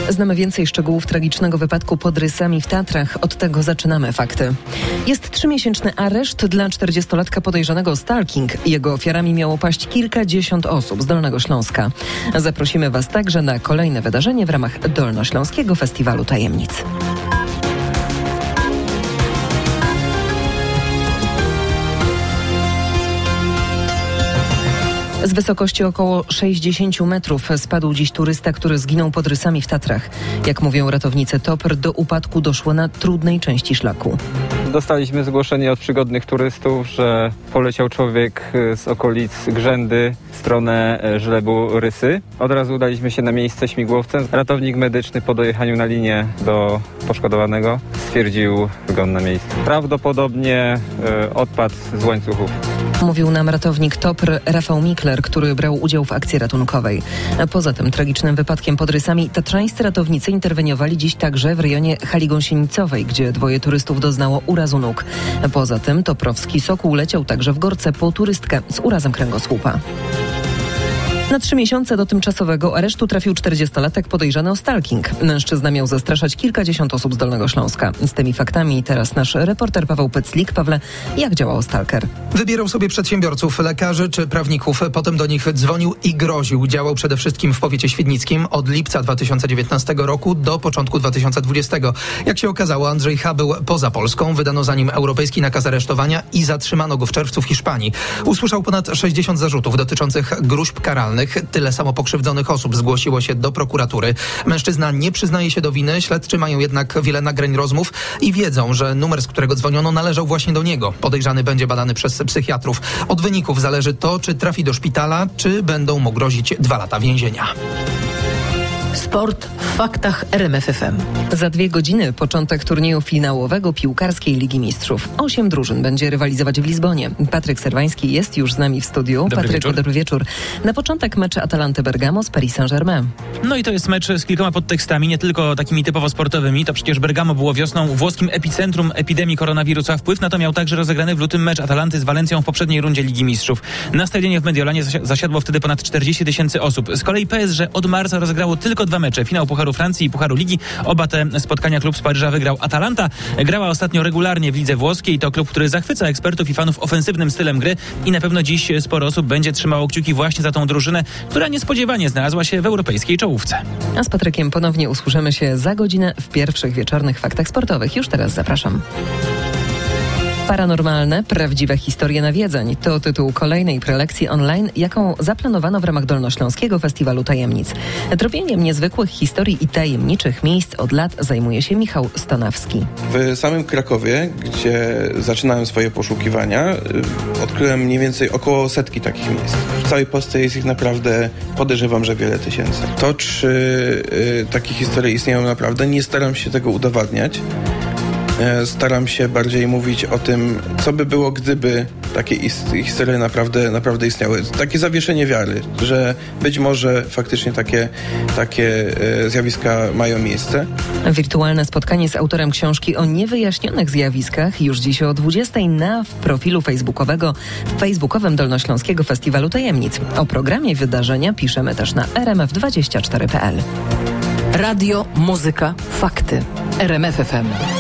Znamy więcej szczegółów tragicznego wypadku pod Rysami w Tatrach. Od tego zaczynamy fakty. Jest 3-miesięczny areszt dla 40-latka podejrzanego o stalking. Jego ofiarami miało paść kilkadziesiąt osób z Dolnego Śląska. Zaprosimy Was także na kolejne wydarzenie w ramach Dolnośląskiego Festiwalu Tajemnic. Z wysokości około 60 metrów spadł dziś turysta, który zginął pod Rysami w Tatrach. Jak mówią ratownicy TOPR, do upadku doszło na trudnej części szlaku. Dostaliśmy zgłoszenie od przygodnych turystów, że poleciał człowiek z okolic Grzędy w stronę żlebu Rysy. Od razu udaliśmy się na miejsce śmigłowcem. Ratownik medyczny po dojechaniu na linię do poszkodowanego stwierdził zgon na miejscu. Prawdopodobnie odpadł z łańcuchów. Mówił nam ratownik TOPR Rafał Mikler, który brał udział w akcji ratunkowej. Poza tym tragicznym wypadkiem pod Rysami tatrzańscy ratownicy interweniowali dziś także w rejonie Hali Gąsienicowej, gdzie 2 turystów doznało urazu nóg. Poza tym toprowski Sokół leciał także w Gorce po turystkę z urazem kręgosłupa. Na 3 miesiące do tymczasowego aresztu trafił 40-latek podejrzany o stalking. Mężczyzna miał zastraszać kilkadziesiąt osób z Dolnego Śląska. Z tymi faktami teraz nasz reporter Paweł Pyclik. Pawle, jak działał stalker? Wybierał sobie przedsiębiorców, lekarzy czy prawników. Potem do nich dzwonił i groził. Działał przede wszystkim w powiecie świdnickim od lipca 2019 roku do początku 2020. Jak się okazało, Andrzej H. był poza Polską. Wydano za nim europejski nakaz aresztowania i zatrzymano go w czerwcu w Hiszpanii. Usłyszał ponad 60 zarzutów dotyczących gróźb karalnych. Tyle samo pokrzywdzonych osób zgłosiło się do prokuratury. Mężczyzna nie przyznaje się do winy. Śledczy mają jednak wiele nagrań rozmów i wiedzą, że numer, z którego dzwoniono, należał właśnie do niego. Podejrzany będzie badany przez psychiatrów. Od wyników zależy to, czy trafi do szpitala, czy będą mu grozić 2 lata więzienia. Sport w faktach RMF FM. Za 2 godziny początek turnieju finałowego piłkarskiej Ligi Mistrzów. 8 drużyn będzie rywalizować w Lizbonie. Patryk Serwański jest już z nami w studiu. Dobry wieczór. Na początek mecz Atalanty Bergamo z Paris Saint-Germain. No i to jest mecz z kilkoma podtekstami, nie tylko takimi typowo sportowymi. To przecież Bergamo było wiosną włoskim epicentrum epidemii koronawirusa. Wpływ na to miał także rozegrany w lutym mecz Atalanty z Walencją w poprzedniej rundzie Ligi Mistrzów. Na stadionie w Mediolanie zasiadło wtedy ponad 40 000 osób. Z kolei PSG od marca rozegrało tylko 2 mecze. Finał Pucharu Francji i Pucharu Ligi. Oba te spotkania klub z Paryża wygrał. Atalanta grała ostatnio regularnie w lidze włoskiej. To klub, który zachwyca ekspertów i fanów ofensywnym stylem gry i na pewno dziś sporo osób będzie trzymało kciuki właśnie za tą drużynę, która niespodziewanie znalazła się w europejskiej czołówce. A z Patrykiem ponownie usłyszymy się za godzinę w pierwszych wieczornych faktach sportowych. Już teraz zapraszam. Paranormalne, prawdziwe historie nawiedzeń. To tytuł kolejnej prelekcji online, jaką zaplanowano w ramach Dolnośląskiego Festiwalu Tajemnic. Tropieniem niezwykłych historii i tajemniczych miejsc od lat zajmuje się Michał Stonawski. W samym Krakowie, gdzie zaczynałem swoje poszukiwania, odkryłem mniej więcej około 100 takich miejsc. W całej Polsce jest ich naprawdę, podejrzewam, że wiele tysięcy. To, czy takie historie istnieją naprawdę, nie staram się tego udowadniać. Staram się bardziej mówić o tym, co by było, gdyby takie historie naprawdę istniały. Takie zawieszenie wiary, że być może faktycznie takie zjawiska mają miejsce. Wirtualne spotkanie z autorem książki o niewyjaśnionych zjawiskach już dziś o 20:00 na profilu facebookowym Dolnośląskiego Festiwalu Tajemnic. O programie wydarzenia piszemy też na rmf24.pl. Radio, muzyka, fakty. RMF FM.